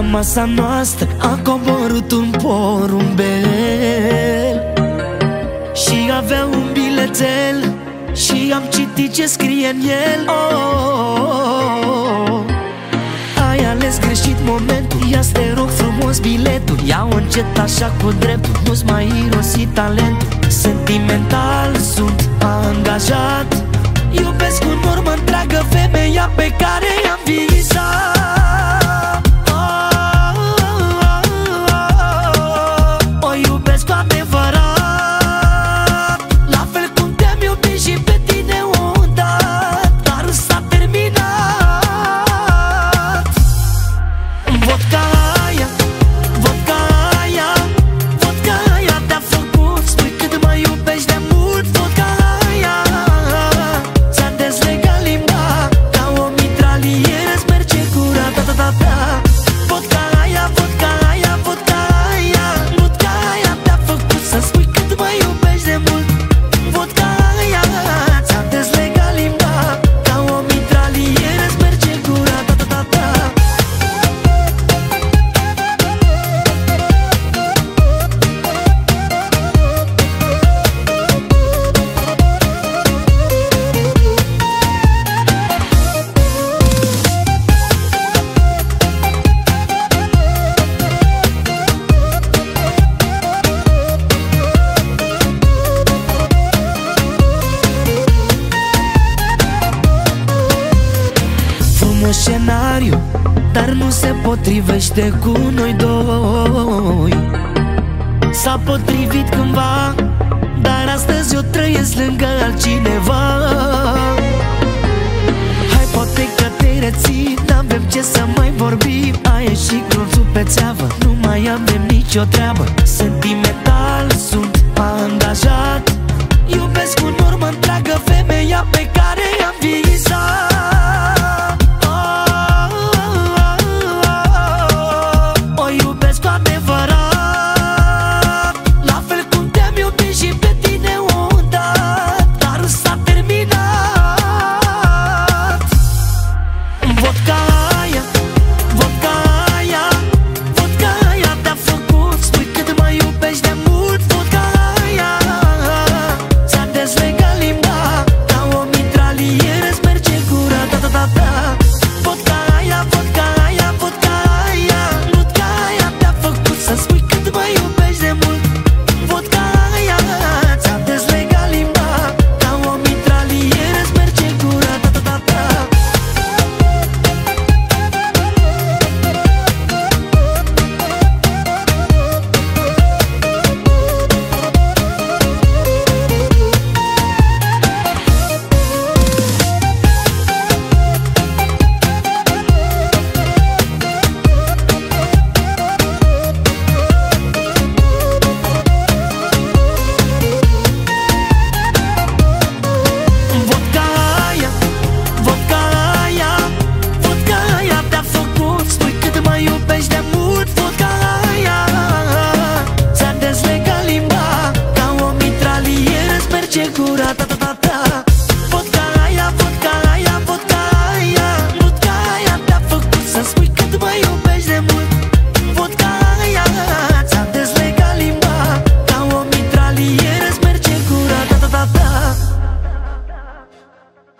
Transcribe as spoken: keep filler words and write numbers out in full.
masa noastră a coborât un porumbel și avea un bilețel și am citit ce scrie în el. Oh, oh, oh, oh. Ai ales greșit momentul, ia-ți te rog frumos biletul. Ia-o încet așa cu dreptul, nu-ți mai irosi talentul. Sentimental sunt angajat, iubesc cu normă întreagă femeia pe care i-am visat. Scenariu, dar nu se potrivește cu noi doi. S-a potrivit cândva, dar astăzi eu trăiesc lângă altcineva. Hai, poate că te rețin, n-avem ce să mai vorbim. A ieșit glonțul pe țeavă, nu mai avem nicio treabă. Sentimental sunt angajat, iubesc cu normă.